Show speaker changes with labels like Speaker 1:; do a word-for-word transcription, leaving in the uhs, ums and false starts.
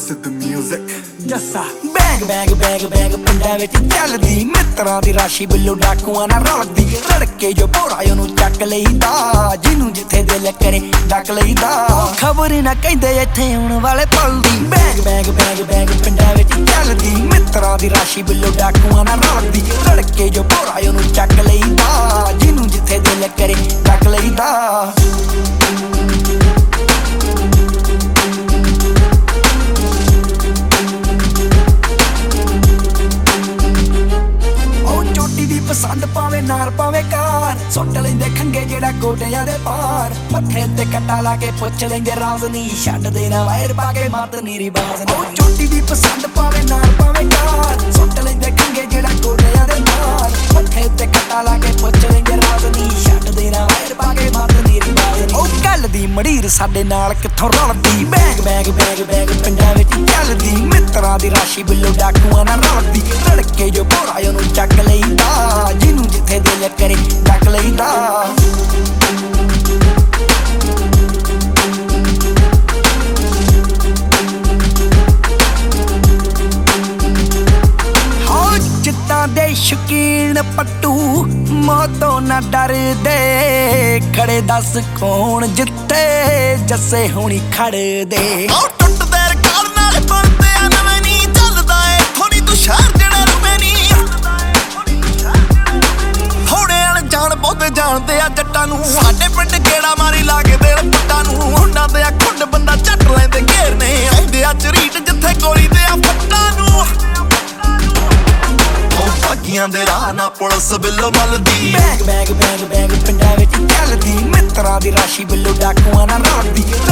Speaker 1: Listen to music.
Speaker 2: Jassa bag bag bag bag ਪਿੰਡਾਂ ਵਿੱਚ ਚੱਲਦੀ ਮਿੱਤਰਾਂ ਦੀ ਰਾਸ਼ੀ ਬਿੱਲੋ ਡਾਕੂਆਂ ਨਾਲ ਰਲਦੀ ਰੜਕੇ ਜੋ ਭੋਰਾ ਉਹਨੂੰ ਚੱਕ ਲਈਦਾ ਜਿਹਨੂੰ ਜਿੱਥੇ ਦਿਲ ਕਰੇ ਡੱਕ ਲਈਦਾ ਖਬਰ ਨਾ ਕਹਿੰਦੇ ਇੱਥੇ ਆਉਣ ਵਾਲੇ ਪਲ ਦੀ ਬੈਗ ਬੈਗ ਬੈਗ ਬੈਗ ਪਿੰਡਾਂ ਵਿੱਚ ਚੱਲਦੀ ਮਿੱਤਰਾਂ ਦੀ ਰਾਸ਼ੀ ਬਿੱਲੋ ਡਾਕੂਆਂ ਨਾਲ ਰਲਦੀ ਰੜਕੇ ਜੋ ਭੋਰਾ ਉਹਨੂੰ ਚੱਕ ਲਈਦਾ ਜਿਹਨੂੰ ਜਿੱਥੇ ਦਿਲ ਕਰੇ ਡੱਕ ਲਈਦਾ ਪਸੰਦ ਪਾਵੇ ਨਾਰ ਪਾਵੇ ਕਾਰ ਸੁੱਟ ਲੈਂਦੇ ਖੰਗੇ ਜਿਹੜਾ ਗੋਡਿਆਂ ਦੇ ਪਾਰ ਮੱਥੇ ਤੇ ਕੱਟਾ ਲਾ ਕੇ ਪੁੱਛ ਲੈਂਦੇ ਰਾਜ਼ ਨੀ ਛੱਡਦੇ ਨਾ ਵਾਇਰ ਪਾ ਕੇ ਮਤ ਨੀਰੀ ਬਾਜ਼ ਉਹ ਚੋਟੀ ਦੀ ਪਸੰਦ ਪਾਵੇ ਨਾਰ ਪਾਵੇ ਕਾਰ ਸੁੱਟ ਲੈਂਦੇ ਖੰਗੇ ਜਿਹੜਾ ਗੋਡਿਆਂ ਦੇ ਪਾਰ ਮੱਥੇ ਤੇ ਕੱਟਾ ਲਾ ਕੇ ਪੁੱਛ ਲੈਂਦੇ ਰਾਜ਼ ਨੀ ਛੱਡਦੇ ਨਾ ਵਾਇਰ ਪਾ ਕੇ ਮਤ ਨੀਰੀ ਬਾਜ਼ ਉਹ ਗੱਲ ਦੀ ਮੜੀਰ ਸਾਡੇ ਨਾਲ ਕਿੱਥੋਂ ਰਲਦੀ ਬੈਗ ਬੈਗ ਬੈਗ ਬੈਗ ਪਿੰਡਾਂ ਵਿੱਚ ਚੱਲਦੀ ਮਿੱਤਰਾਂ ਦੀ ਰਾਸ਼ੀ ਬਿੱਲੋ ਡਾਕੂਆਂ ਨਾਲ ਰਲਦੀ ਰੜਕੇ ਜੋ ਭੋਰਾ ਉਹਨੂੰ ਚੱਕ ਲਈਦਾ ਜਿਹਨੂੰ ਜਿੱਥੇ ਦਿਲ ਕਰੇ ਡੱਕ ਲਈਦਾ ਹਾਂ ਜਿੱਦਾਂ ਦੇ ਸ਼ੌਕੀਨ ਪੱਟੂ ਮੌਤੋਂ ਨਾ ਡਰਦੇ ਖੜੇ ਦੱਸ ਕੌਣ ਜਿੱਤੇ ਜੱਸੇ ਹੋਣੀ ਖੜਦੇ
Speaker 3: ਉਹ ਟੁੱਟਦੇ ਰਿਕਾਰਡ ਨਾਲ ਬਣਦੇ ਆ ਨਵੇਂ ਨੀ ਚੱਲਦਾ ਏ ਥੋੜੀ ਤੂੰ ਸ਼ਹਿਰ ਜਿਹੜਾ ਰੁਵੇਂ ਨੀ ਬਹੁਤੇ ਜਾਣਦੇ ਆ ਜੱਟਾਂ ਨੂੰ ਸਾਡੇ ਪਿੰਡ ਗੇੜਾ ਮਾਰੀ ਲਾ ਕੇ ਦੇ ਪੱਟਾਂ ਨੂੰ ਹੁੰਡਾਂ ਦੇ ਆ ਖੁੰਡ ਬੰਦਾ ਝੱਟ ਲੈਂਦੇ ਘੇਰਨੇ ਆਉਂਦੇ ਆ ਚਰੀਟ ਜਿੱਥੇ ਗੋਲੀ ਦੇ ਆ ਫੱਟਾਂ ਨੂੰ ਉਹ ਭਾਗੀਆਂ ਦੇ ਰਾਹ ਨਾ ਪੁਲਿਸ ਬਿੱਲੋ ਮਲਦੀ
Speaker 2: ਬੈਗ ਬੈਗ ਬੈਗ ਬੈਗ ਪਿੰਡਾਂ ਵਿੱਚ ਚੱਲਦੀ ਮਿੱਤਰਾਂ ਦੀ ਰਾਸ਼ੀ ਬਿੱਲੋ ਡਾਕੂਆਂ ਨਾਲ ਰਲਦੀ